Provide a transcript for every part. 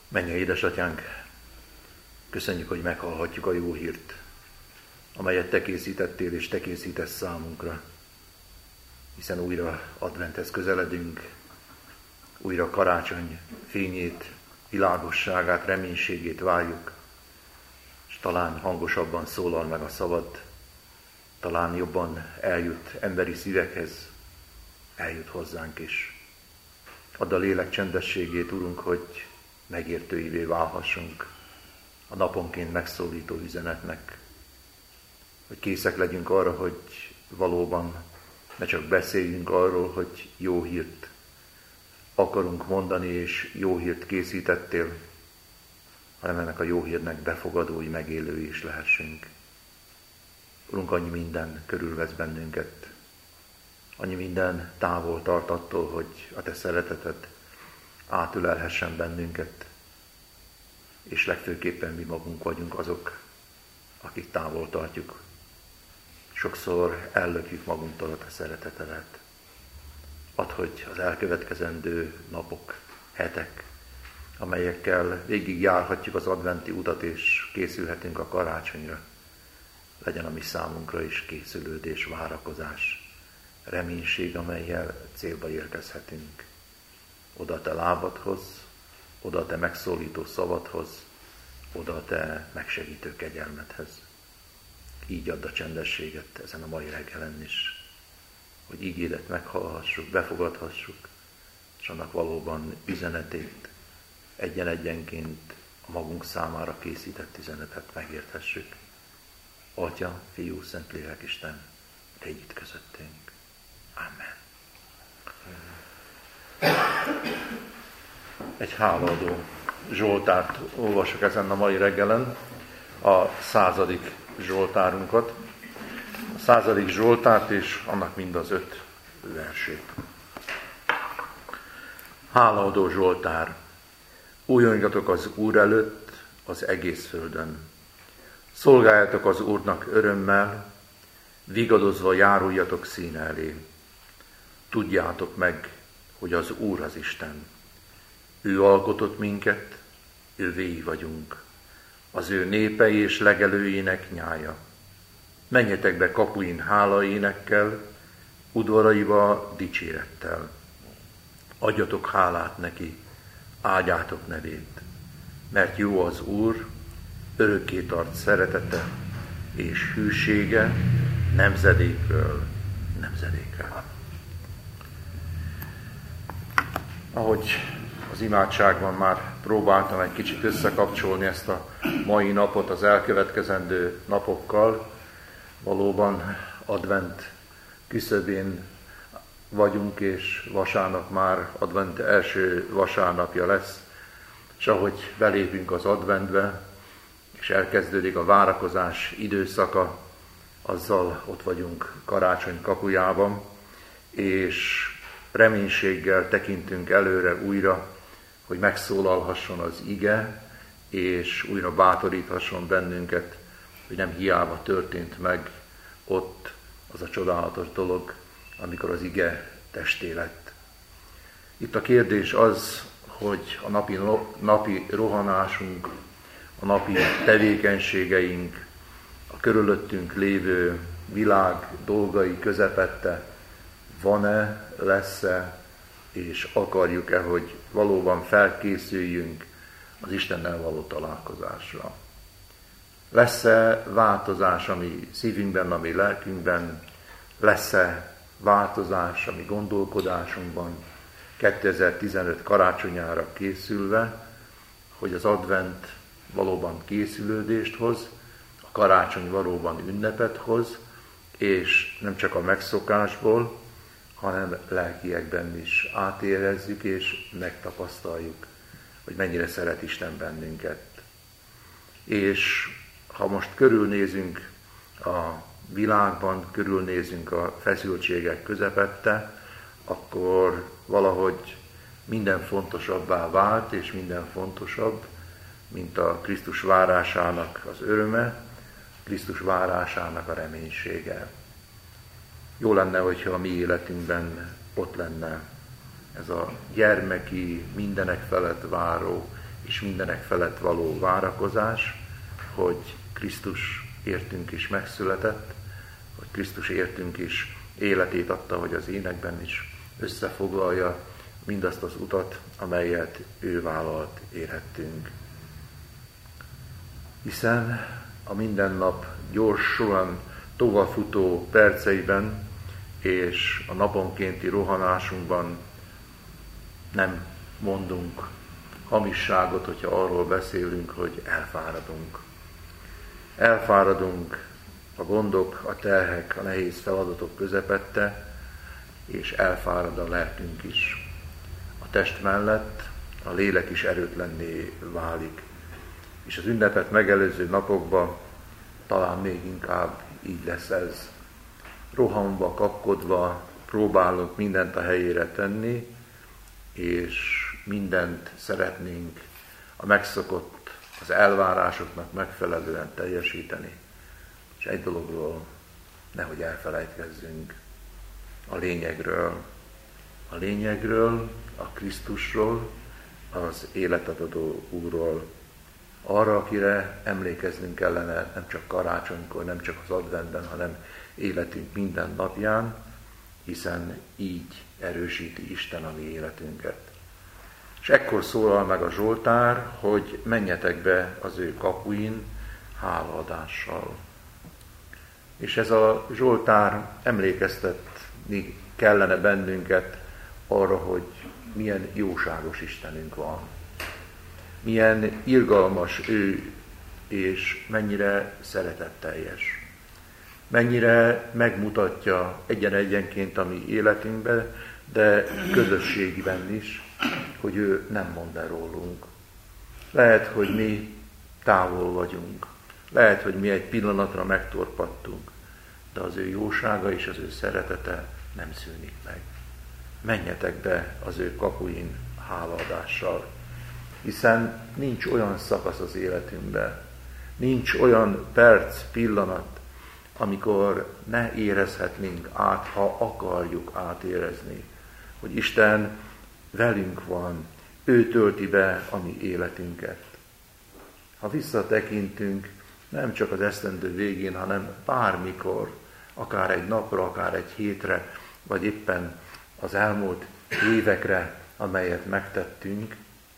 Mennyei édesatyánk, köszönjük, hogy meghallhatjuk a jó hírt, amelyet te készítettél és te készítesz számunkra, hiszen újra adventhez közeledünk, újra karácsony fényét, világosságát, reménységét várjuk, és talán hangosabban szólal meg a szavad, talán jobban eljut emberi szívekhez, eljut hozzánk is. Add a lélek csendességét, Urunk, hogy megértőivé válhassunk a naponként megszólító üzenetnek, hogy készek legyünk arra, hogy valóban ne csak beszéljünk arról, hogy jó hírt akarunk mondani, és jó hírt készítettél, hanem ennek a jó hírnek befogadói, megélői is lehessünk. Urunk, annyi minden körülvesz bennünket, annyi minden távol tart attól, hogy a te szereteted átölelhessen bennünket, és legfőképpen mi magunk vagyunk azok, akik távol tartjuk. Sokszor ellökjük magunktól a te szeretetedet. Add, hogy az elkövetkezendő napok, hetek, amelyekkel végig járhatjuk az adventi utat, és készülhetünk a karácsonyra, legyen a mi számunkra is készülődés, várakozás, reménység, amellyel célba érkezhetünk. Oda a te lábadhoz, oda a te megszólító szavadhoz, oda a te megsegítő kegyelmedhez. Így add a csendességet ezen a mai reggelen is, hogy ígédet meghallhassuk, befogadhassuk, és annak valóban üzenetét egyen-egyenként a magunk számára készített üzenetet megérthessük. Atya, Fiú, Szentlélek, Isten, légy itt közöttünk. Amen. Egy hálaadó zsoltárt olvasok ezen a mai reggelen, a 100. zsoltárunkat. A 100. zsoltárt és annak mind az 5 versét. Hálaadó zsoltár. Újongjatok az Úr előtt az egész földön. Szolgáljatok az Úrnak örömmel, vigadozva járuljatok színe elé. Tudjátok meg, hogy az Úr az Isten. Ő alkotott minket, ővéi vagyunk. Az ő népei és legelőinek nyája. Menjetek be kapuin hálaénekkel, udvaraiba dicsérettel. Adjatok hálát neki, áldjátok nevét, mert jó az Úr, örökké tart szeretete és hűsége nemzedékről nemzedékre. Ahogy az imádságban már próbáltam egy kicsit összekapcsolni ezt a mai napot az elkövetkezendő napokkal, valóban advent küszöbén vagyunk, és vasárnap már advent első vasárnapja lesz, és ahogy belépünk az adventbe, és elkezdődik a várakozás időszaka, azzal ott vagyunk karácsony kapujában, és reménységgel tekintünk előre újra, hogy megszólalhasson az ige, és újra bátoríthasson bennünket, hogy nem hiába történt meg ott az a csodálatos dolog, amikor az ige testé lett. Itt a kérdés az, hogy a napi rohanásunk, a napi tevékenységeink, a körülöttünk lévő világ dolgai közepette van-e, lesz-e, és akarjuk-e, hogy valóban felkészüljünk az Istennel való találkozásra. Lesz-e változás a mi szívünkben, a mi lelkünkben, lesz-e változás a mi gondolkodásunkban 2015 karácsonyára készülve, hogy az advent valóban készülődést hoz, a karácsony valóban ünnepet hoz, és nem csak a megszokásból, hanem lelkiekben is átérezzük és megtapasztaljuk, hogy mennyire szeret Isten bennünket. És ha most körülnézünk a világban, körülnézünk a feszültségek közepette, akkor valahogy minden fontosabbá vált, és minden fontosabb, mint a Krisztus várásának az öröme, Krisztus várásának a reménysége. Jó lenne, hogyha a mi életünkben ott lenne ez a gyermeki, mindenek felett váró és mindenek felett való várakozás, hogy Krisztus értünk is megszületett, hogy Krisztus értünk is életét adta, hogy az énekben is összefoglalja mindazt az utat, amelyet ő vállalt érhettünk. Hiszen a mindennap gyorsan továbbfutó perceiben és a naponkénti rohanásunkban nem mondunk hamisságot, hogyha arról beszélünk, hogy elfáradunk. Elfáradunk a gondok, a terhek, a nehéz feladatok közepette, és elfárad a lelkünk is. A test mellett a lélek is erőtlenné válik. És az ünnepet megelőző napokban talán még inkább így lesz ez. Rohanva, kapkodva próbálunk mindent a helyére tenni, és mindent szeretnénk a megszokott, az elvárásoknak megfelelően teljesíteni. És egy dologról nehogy elfelejtkezzünk, a lényegről. A lényegről, a Krisztusról, az életet adó Úrról. Arra, akire emlékeznünk kellene nem csak karácsonykor, nem csak az adventben, hanem életünk minden napján, hiszen így erősíti Isten a mi életünket. És ekkor szólal meg a Zsoltár, hogy menjetek be az ő kapuin hálaadással. És ez a Zsoltár emlékeztetni kellene bennünket arra, hogy milyen jóságos Istenünk van. Milyen irgalmas ő, és mennyire szeretetteljes. Mennyire megmutatja egyen-egyenként a mi életünkben, de közösségben is, hogy ő nem mond el rólunk. Lehet, hogy mi távol vagyunk. Lehet, hogy mi egy pillanatra megtorpattunk, de az ő jósága és az ő szeretete nem szűnik meg. Menjetek be az ő kapuin hálaadással, hiszen nincs olyan szakasz az életünkben, nincs olyan perc, pillanat, amikor ne érezhetnénk át, ha akarjuk átérezni, hogy Isten velünk van, ő tölti be a mi életünket. Ha visszatekintünk, nem csak az esztendő végén, hanem bármikor, akár egy napra, akár egy hétre, vagy éppen az elmúlt évekre, amelyet megtettünk,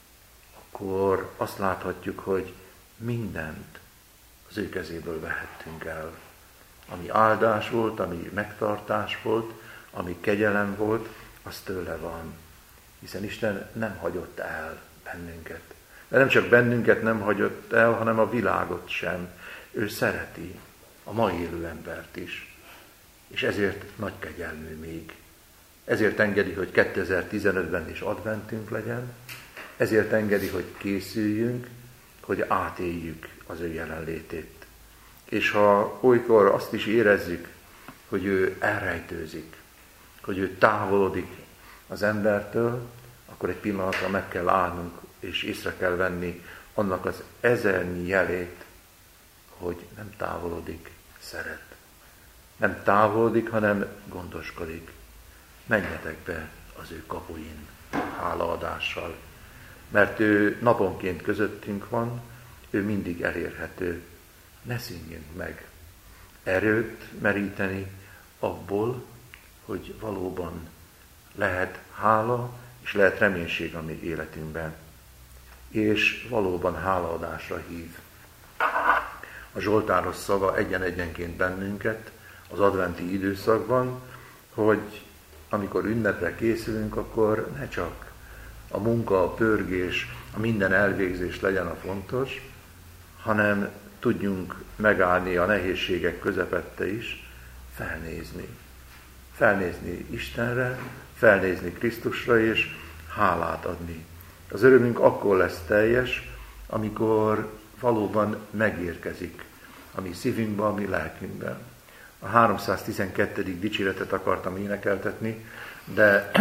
akkor azt láthatjuk, hogy mindent az ő kezéből vehettünk el. Ami áldás volt, ami megtartás volt, ami kegyelem volt, az tőle van. Hiszen Isten nem hagyott el bennünket. De nem csak bennünket nem hagyott el, hanem a világot sem. Ő szereti a mai élő embert is. És ezért nagy kegyelmű még. Ezért engedi, hogy 2015-ben is adventünk legyen. Ezért engedi, hogy készüljünk, hogy átéljük az ő jelenlétét. És ha olykor azt is érezzük, hogy ő elrejtőzik, hogy ő távolodik az embertől, akkor egy pillanatra meg kell állnunk, és észre kell venni annak az ezernyi jelét, hogy nem távolodik, szeret. Nem távolodik, hanem gondoskodik. Menjetek be az ő kapuin hálaadással, mert ő naponként közöttünk van, ő mindig elérhető. Ne szűnjünk meg erőt meríteni abból, hogy valóban lehet hála és lehet reménység a mi életünkben. És valóban hálaadásra hív. A Zsoltáros szava egyen-egyenként bennünket az adventi időszakban, hogy amikor ünnepre készülünk, akkor ne csak a munka, a pörgés, a minden elvégzés legyen a fontos, hanem tudjunk megállni a nehézségek közepette is, felnézni. Felnézni Istenre, felnézni Krisztusra és hálát adni. Az örömünk akkor lesz teljes, amikor valóban megérkezik a mi szívünkbe, a mi lelkünkbe. A 312. dicséretet akartam énekeltetni, de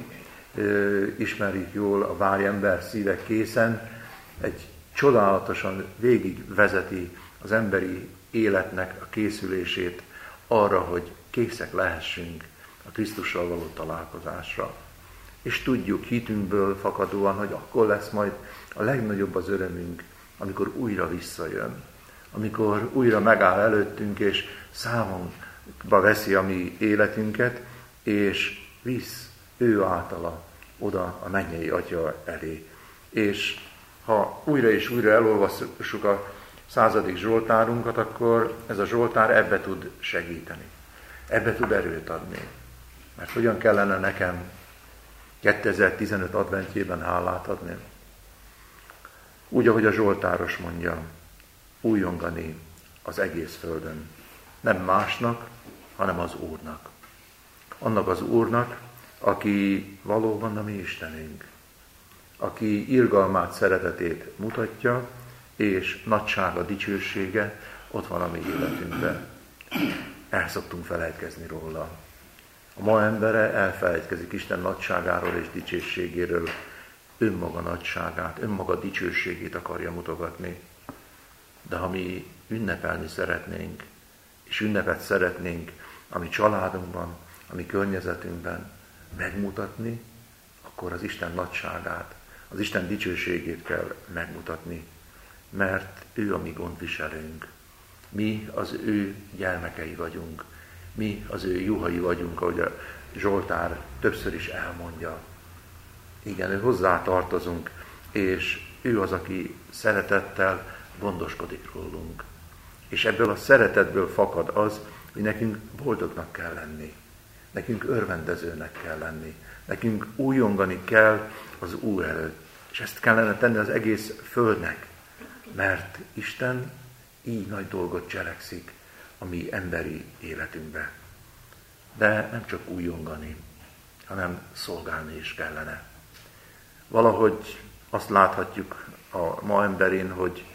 ismerjük jól a Várj ember szíve készen, egy csodálatosan végigvezeti az emberi életnek a készülését arra, hogy készek lehessünk a Krisztussal való találkozásra. És tudjuk hitünkből fakadóan, hogy akkor lesz majd A legnagyobb az örömünk, amikor újra visszajön, amikor újra megáll előttünk, és számomba veszi a mi életünket, és visz ő általa oda a mennyei Atya elé. És ha újra és újra elolvassuk a 100. Zsoltárunkat, akkor ez a Zsoltár ebbe tud segíteni, ebbe tud erőt adni. Mert hogyan kellene nekem 2015 adventjében hálát adni? Úgy, ahogy a Zsoltáros mondja, újongani az egész földön. Nem másnak, hanem az Úrnak. Annak az Úrnak, aki valóban a mi Istenünk, aki irgalmát, szeretetét mutatja, és nagysága, dicsősége ott van a mi életünkben. El szoktunk felejtkezni róla. A ma embere elfelejtkezik Isten nagyságáról és dicsőségéről, önmaga nagyságát, önmaga dicsőségét akarja mutogatni. De ha mi ünnepelni szeretnénk, és ünnepet szeretnénk a mi családunkban, a mi környezetünkben megmutatni, akkor az Isten nagyságát, az Isten dicsőségét kell megmutatni, mert ő a mi gondviselőnk. Mi az ő gyermekei vagyunk, mi az ő juhai vagyunk, ahogy a Zsoltár többször is elmondja. Igen, ő hozzá tartozunk, és ő az, aki szeretettel gondoskodik rólunk. És ebből a szeretetből fakad az, hogy nekünk boldognak kell lenni, nekünk örvendezőnek kell lenni, nekünk újongani kell az Úr előtt. És ezt kellene tenni az egész földnek, mert Isten így nagy dolgot cselekszik a mi emberi életünkbe. De nem csak újongani, hanem szolgálni is kellene. Valahogy azt láthatjuk a ma emberén, hogy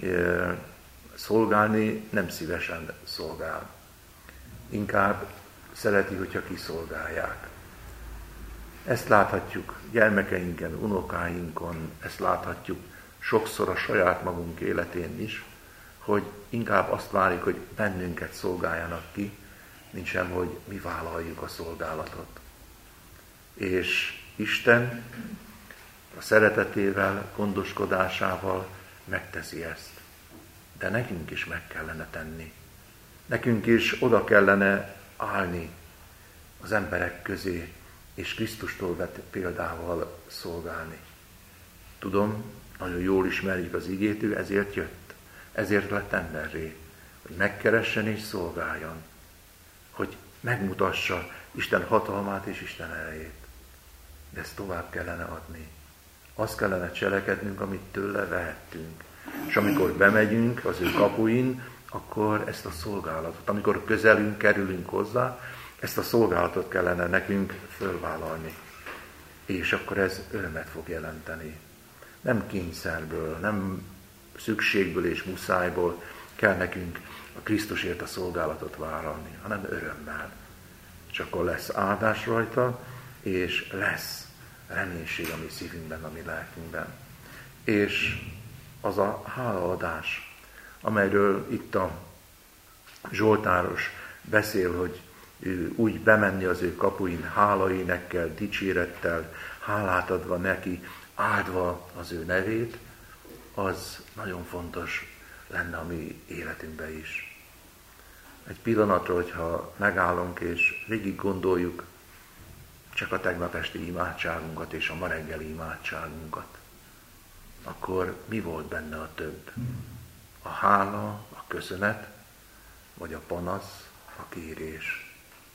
szolgálni nem szívesen szolgál. Inkább szereti, hogyha kiszolgálják. Ezt láthatjuk gyermekeinken, unokáinkon, ezt láthatjuk sokszor a saját magunk életén is, hogy inkább azt várjuk, hogy bennünket szolgáljanak ki, mint sem, hogy mi vállaljuk a szolgálatot. És Isten a szeretetével, gondoskodásával megteszi ezt. De nekünk is meg kellene tenni. Nekünk is oda kellene állni az emberek közé, és Krisztustól vett példával szolgálni. Tudom, nagyon jól ismerjük az igét, ő ezért jött, ezért lett emberré, hogy megkeressen és szolgáljon, hogy megmutassa Isten hatalmát és Isten erejét. De ezt tovább kellene adni. Azt kellene cselekednünk, amit tőle vehettünk. És amikor bemegyünk az ő kapuin, akkor ezt a szolgálatot, amikor közelünk, kerülünk hozzá, ezt a szolgálatot kellene nekünk fölvállalni. És akkor ez örömet fog jelenteni. Nem kényszerből, nem szükségből és muszájból kell nekünk a Krisztusért a szolgálatot vállalni, hanem örömmel. És akkor lesz áldás rajta, és lesz reménység a mi szívünkben, a mi lelkünkben. És az a hálaadás, amelyről itt a Zsoltáros beszél, hogy ő úgy bemenni az ő kapuin hálaénekkel, dicsérettel, hálát adva neki, áldva az ő nevét, az nagyon fontos lenne a mi életünkben is. Egy pillanatra, hogyha megállunk és végig gondoljuk csak a tegnap esti imádságunkat és a ma reggeli imádságunkat, akkor mi volt benne a több? A hála, a köszönet, vagy a panasz, a kérés?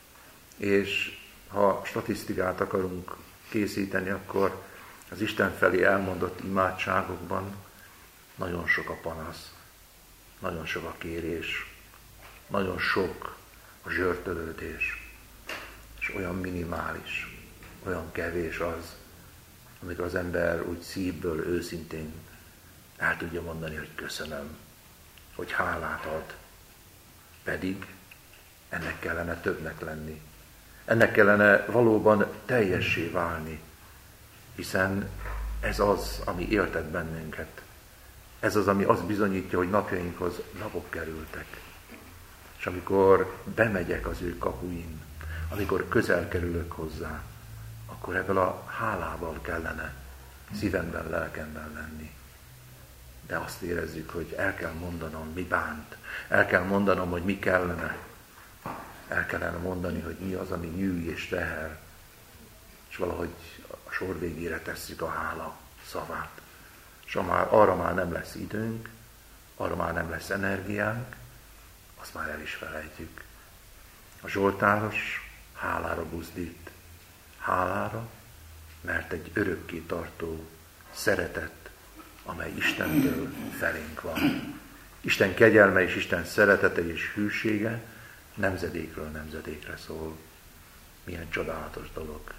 És ha statisztikát akarunk készíteni, akkor az Isten felé elmondott imádságokban nagyon sok a panasz, nagyon sok a kérés, nagyon sok a zsörtölődés, és olyan minimális, olyan kevés az, amikor az ember úgy szívből, őszintén el tudja mondani, hogy köszönöm, hogy hálát ad. Pedig ennek kellene többnek lenni. Ennek kellene valóban teljessé válni, hiszen ez az, ami éltet bennünket. Ez az, ami azt bizonyítja, hogy napjainkhoz napok kerültek. És amikor bemegyek az ő kapuin, amikor közel kerülök hozzá, akkor ebből a hálával kellene szívemben, lelkemben lenni. De azt érezzük, hogy el kell mondanom, mi bánt. El kell mondanom, hogy mi kellene. El kellene mondani, hogy mi az, ami nyűj és tehel. És valahogy a sor végére tesszük a hála szavát. És arra már nem lesz időnk, arra már nem lesz energiánk, azt már el is felejtjük. A zsoltáros hálára buzdít. Hálára, mert egy örökké tartó szeretet, amely Istentől felénk van. Isten kegyelme és Isten szeretete és hűsége nemzedékről nemzedékre szól. Milyen csodálatos dolog.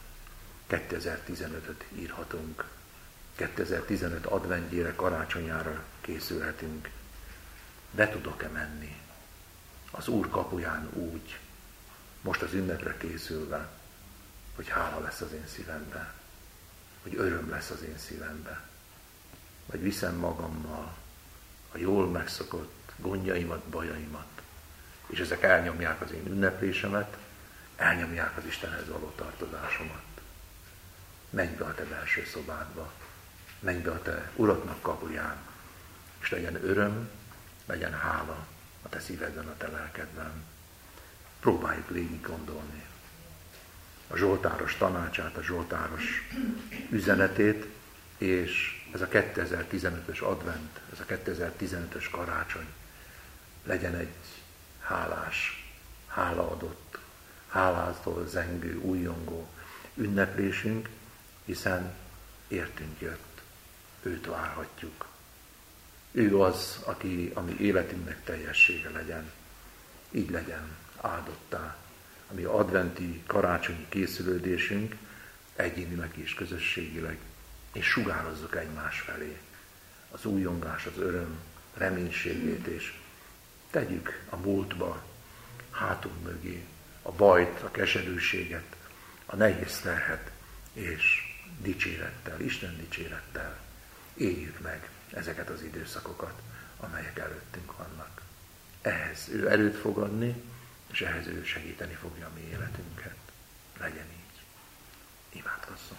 2015-öt írhatunk. 2015 adventjére, karácsonyára készülhetünk. Be tudok-e menni az Úr kapuján úgy, most az ünnepre készülve, hogy hála lesz az én szívemben, hogy öröm lesz az én szívemben, vagy viszem magammal a jól megszokott gondjaimat, bajaimat, és ezek elnyomják az én ünneplésemet, elnyomják az Istenhez való tartozásomat. Menj be a te belső szobádba, menj be a te Uradnak kapuján, és legyen öröm, legyen hála a te szívedben, a te lelkedben. Próbáljuk végig gondolni a zsoltáros tanácsát, a zsoltáros üzenetét, és ez a 2015-ös advent, ez a 2015-ös karácsony legyen egy hálás, hálaadott, hálától zengő, újjongó ünneplésünk, hiszen értünk jött, őt várhatjuk. Ő az, aki a mi életünknek teljessége legyen. Így legyen áldottá, ami adventi, karácsonyi készülődésünk egyénileg és közösségileg, és sugározzuk egymás felé az újongás, az öröm, reménységét, és tegyük a múltba, hátunk mögé a bajt, a keserűséget, a nehéz terhet, és dicsérettel, Isten dicsérettel éljük meg ezeket az időszakokat, amelyek előttünk vannak. Ehhez ő erőt fog adni, és ehhez ő segíteni fogja a mi életünket. Legyen így. Imádkozzunk.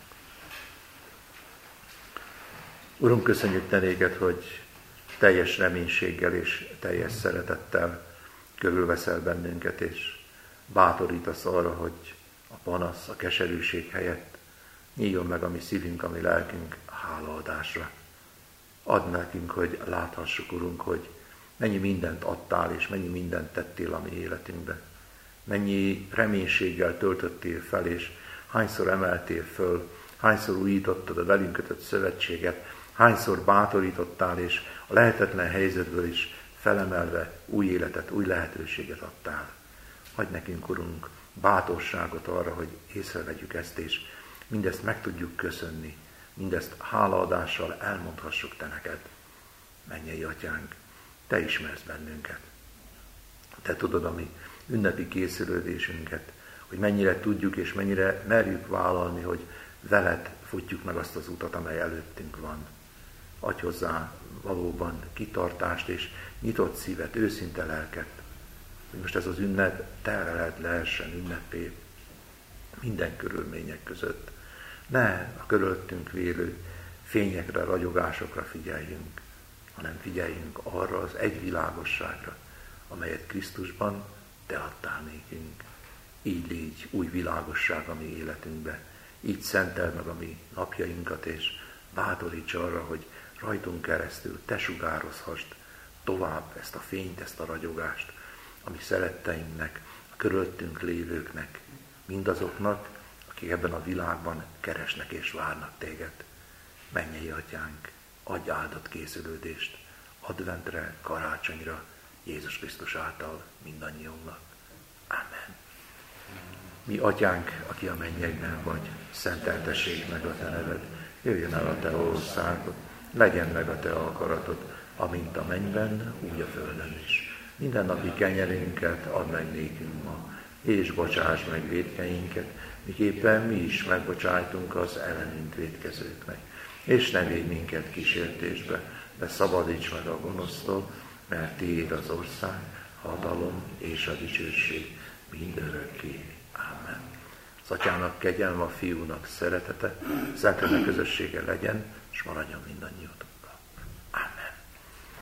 Urunk, köszönjük te néked, hogy teljes reménységgel és teljes szeretettel körülveszel bennünket, és bátorítasz arra, hogy a panasz, a keserűség helyett nyíljon meg a mi szívünk, a mi lelkünk hálaadásra. Add nekünk, hogy láthassuk, Urunk, hogy mennyi mindent adtál, és mennyi mindent tettél a mi életünkbe. Mennyi reménységgel töltöttél fel, és hányszor emeltél föl, hányszor újítottad a velünk kötött szövetséget, hányszor bátorítottál, és a lehetetlen helyzetből is felemelve új életet, új lehetőséget adtál. Adj nekünk, Urunk, bátorságot arra, hogy észrevegyük ezt, és mindezt meg tudjuk köszönni, mindezt hálaadással elmondhassuk te neked. Mennyei Atyánk, te ismersz bennünket. Te tudod a mi ünnepi készülődésünket, hogy mennyire tudjuk és mennyire merjük vállalni, hogy veled futjuk meg azt az utat, amely előttünk van. Adj hozzá valóban kitartást és nyitott szívet, őszinte lelket, hogy most ez az ünnep te lehessen ünnepé minden körülmények között. Ne a körülöttünk vélő fényekre, ragyogásokra figyeljünk, hanem figyeljünk arra az egy világosságra, amelyet Krisztusban te adtál nékünk. Így légy új világosság a mi életünkbe, így szenteld meg a mi napjainkat, és bátoríts arra, hogy rajtunk keresztül te sugározhassd tovább ezt a fényt, ezt a ragyogást, a mi szeretteinknek, a körülöttünk lévőknek, mindazoknak, akik ebben a világban keresnek és várnak téged. Mennyei Atyánk, adj áldott készülődést adventre, karácsonyra, Jézus Krisztus által mindannyiunknak. Amen. Mi Atyánk, aki a mennyekben vagy, szenteltessék meg a te neved, jöjjön el a te országod, legyen meg a te akaratod, amint a mennyben, úgy a földön is. Mindennapi kenyerünket add meg nékünk ma, és bocsáss meg vétkeinket, miképpen mi is megbocsájtunk az ellenünk vétkezőknek. És ne védj minket kísértésbe, de szabadíts meg a gonosztól, mert tiéd az ország, hatalom és a dicsőség mindörökké. Amen. Az Atyának kegyelme, a Fiúnak szeretete, Szentlélek közössége legyen és maradjon mindannyiótok.